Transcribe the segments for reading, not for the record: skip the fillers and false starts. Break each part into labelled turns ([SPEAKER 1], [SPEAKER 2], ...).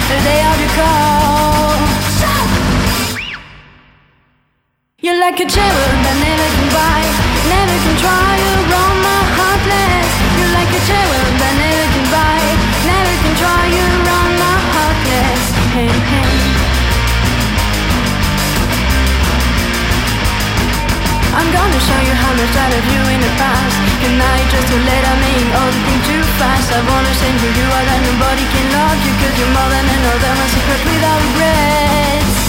[SPEAKER 1] the day of your call. You're like a cherub that never can bite, never can try. You're on my heartless. You're like a cherub that never can bite, never can try. You're on my heartless. Hey, hey. I'm gonna show you how much I love you in the past. Can I just too late? I make all the things too fast. I wanna send who you are that nobody can love you, cause you're more than another, my secret without regrets.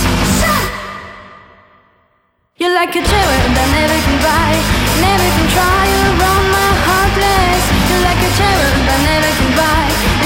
[SPEAKER 1] You're like a cherub that never can bite, never can try. You're on my heartless. You're like a cherub that never can bite,